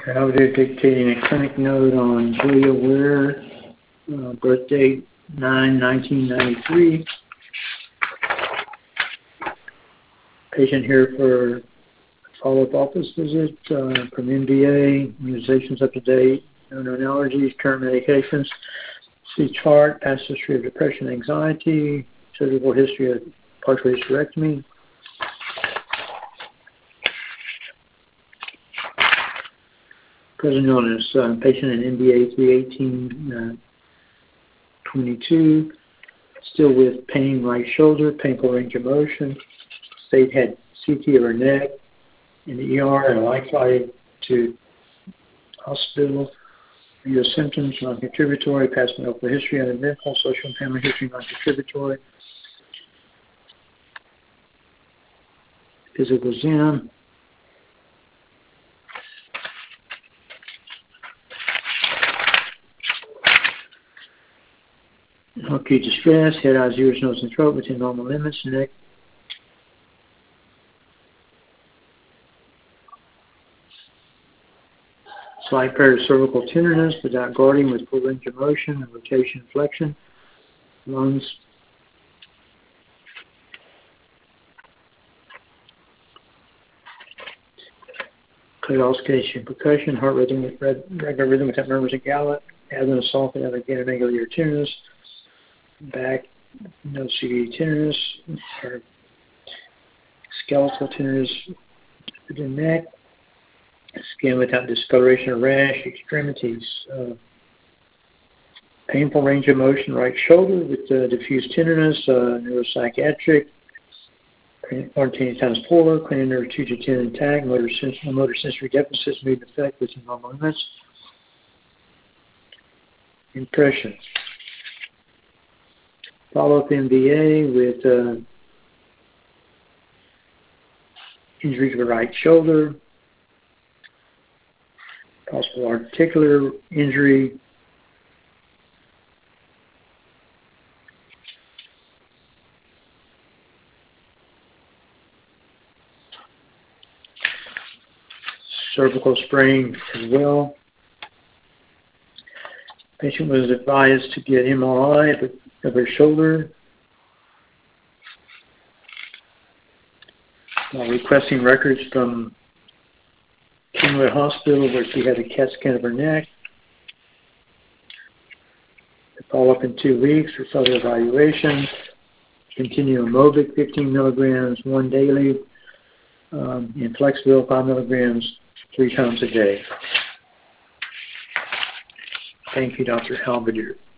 Dr. Halberdier dictating a clinic note on Julia Ware, birth date 9/1993. Patient here for follow-up office visit from MBA, immunizations up to date, no known allergies, current medications. See chart, past history of depression, anxiety, surgical history of partial hysterectomy. Present illness, patient in MBA 318-22, still with pain right shoulder, painful range of motion. State had CT of her neck in the ER and a life flight to hospital. Your symptoms, non-contributory, past medical history, uneventful, social and family history, non-contributory. Physical exam. Acute distress, head, eyes, ears, nose, and throat within normal limits, neck. Slight paracervical tenderness without guarding with full range of motion and rotation and flexion. Lungs. Clear auscultation, percussion, heart rhythm, regular rhythm without murmurs and gallop. Abdomen assault without again regular tenderness. Back, no CVD tenderness. Or skeletal tenderness to the neck. Skin without discoloration or rash, extremities. Painful range of motion, right shoulder with diffuse tenderness, neuropsychiatric, ornithine times 4, cranial nerve 2 to 10 intact, motor sensory deficits, mood effect within normal limits. Impression. Follow-up MVA with injury to the right shoulder, possible articular injury, cervical sprain as well. Patient was advised to get MRI of her shoulder while requesting records from Kingwood Hospital where she had a CAT scan of her neck. Follow up in 2 weeks for further evaluation. Continue Mobic 15 milligrams, 1 daily, and Flexville 5 milligrams 3 times a day. Thank you, Dr. Halberdier.